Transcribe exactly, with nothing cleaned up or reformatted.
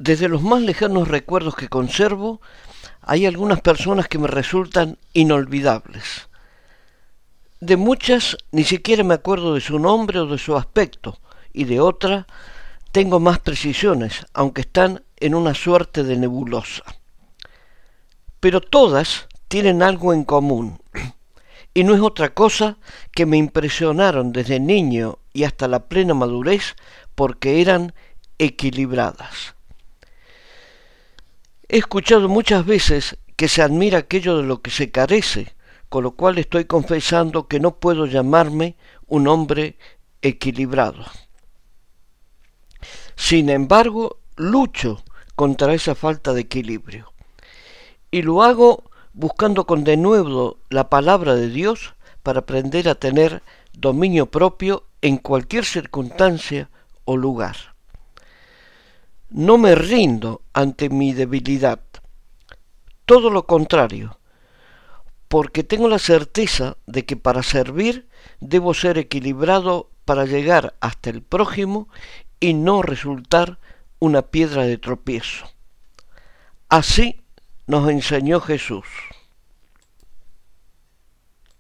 Desde los más lejanos recuerdos que conservo, hay algunas personas que me resultan inolvidables. De muchas ni siquiera me acuerdo de su nombre o de su aspecto, y de otras tengo más precisiones, aunque están en una suerte de nebulosa. Pero todas tienen algo en común, y no es otra cosa que me impresionaron desde niño y hasta la plena madurez porque eran equilibradas. He escuchado muchas veces que se admira aquello de lo que se carece, con lo cual estoy confesando que no puedo llamarme un hombre equilibrado. Sin embargo, lucho contra esa falta de equilibrio. Y lo hago buscando con denuedo la palabra de Dios para aprender a tener dominio propio en cualquier circunstancia o lugar. No me rindo ante mi debilidad, todo lo contrario, porque tengo la certeza de que para servir debo ser equilibrado para llegar hasta el prójimo y no resultar una piedra de tropiezo. Así nos enseñó Jesús.